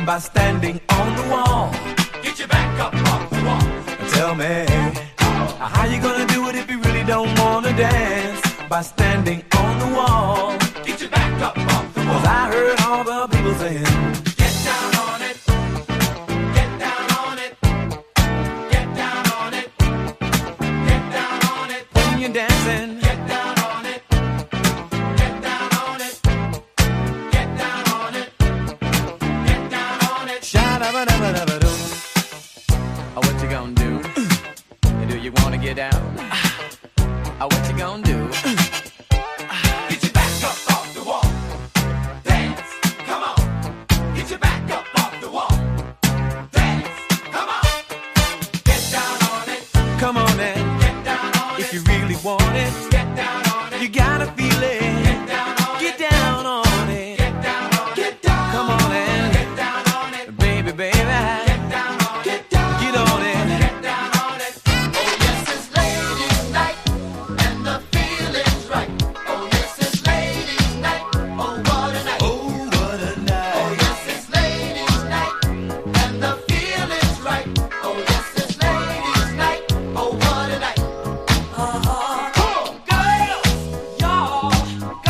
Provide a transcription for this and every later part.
by standing on the wall. Get your back up off the wall. Tell me, how you gonna do it if you really don't wanna dance? By standing on the wall. Get your back up off the wall. 'Cause I heard all the people saying, get down on it. Get down on it. Get down on it. Get down on it. When you're dancing, get down on it. Get down on it. Get down on it. Get down on it. Sha-da-ba-da-ba-da-ba-doo. What you gonna do? Do you wanna get down? What you gonna do? Get your back up off the wall. Dance, come on. Get your back up off the wall. Dance, come on. Get down on it. Come on and get down on it. If you really want it, get down on it. You gotta feel it. Get down on it. Get down on it. Get down on it. Get down. Come on and get down on it. Baby, baby. Get down on it. Get down. Get on it. Get down on it. Oh yes, it's ladies' night and the feeling's right. Oh yes, it's ladies' night. Oh what a night. Oh what a night. Oh yes, it's ladies' night and the feeling's right. Oh yes, it's ladies' night. Oh what a night. Girls, y'all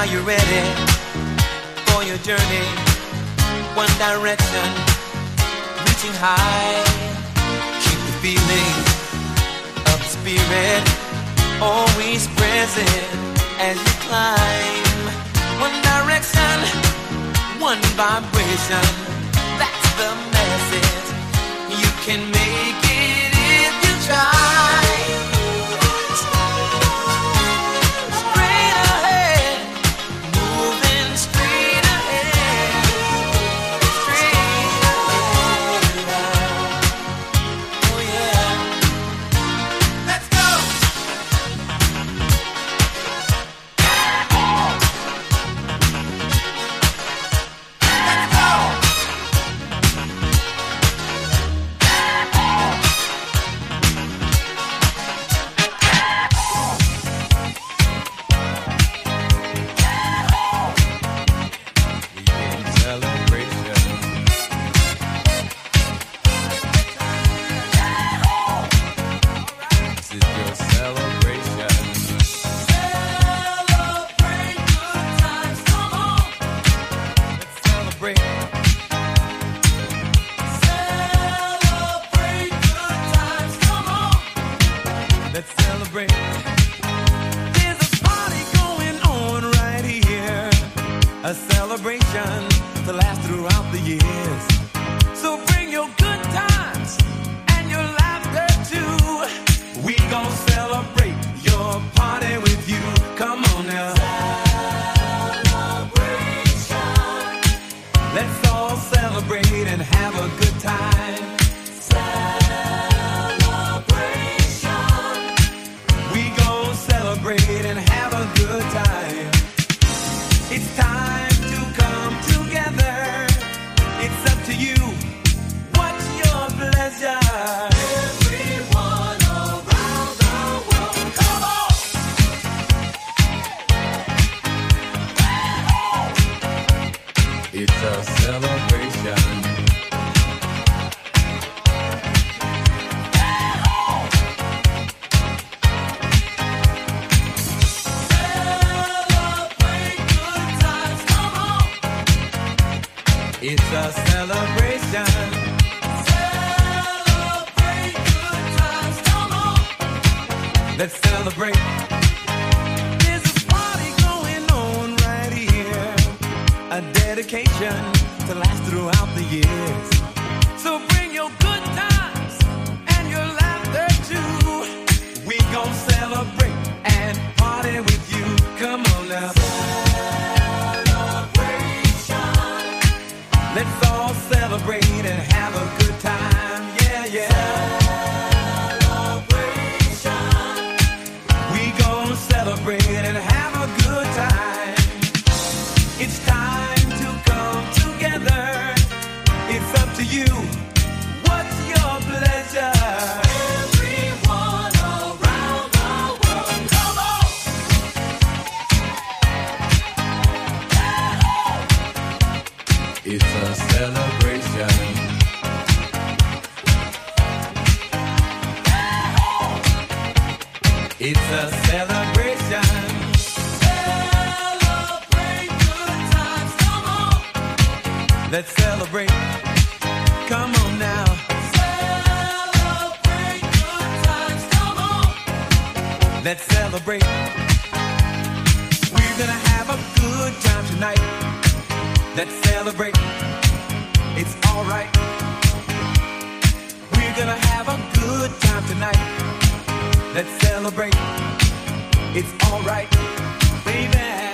Are you ready for your journey? One direction, reaching high. Keep the feeling of the spirit always present as you climb. One direction, one vibration. That's the message. You can make it if you try. Straight ahead, moving straight ahead, straight ahead. Oh yeah, let's go. Let's celebrate. There's a party going on right here. A celebration to last throughout the years. So bring your good times and your laughter too. We gon' celebrate your party with you. Come on now. Celebration. Let's all celebrate and have a good time. Celebrate and have a good time. It's time to come together. It's up to you. What's your pleasure? Everyone around the world, come on! It's a celebration. It's a celebration. Celebrate good times, come on. Let's celebrate. There's a party going on right here. A dedication to last throughout the years. So bring your good times and your laughter too. We gon' celebrate and party with you. Come on now. Let's all celebrate and have a good time, yeah, yeah. Celebration. We gon' celebrate and have a good time. It's time to come together. It's up to you. What's your pleasure? Everyone around the world, come on! It's a celebration. It's a celebration. Celebrate good times, come on. Let's celebrate. Come on now. Celebrate good times, come on. Let's celebrate. We're gonna have a good time tonight. Let's celebrate. It's alright. We're gonna have a good time tonight. Let's celebrate. It's alright, baby.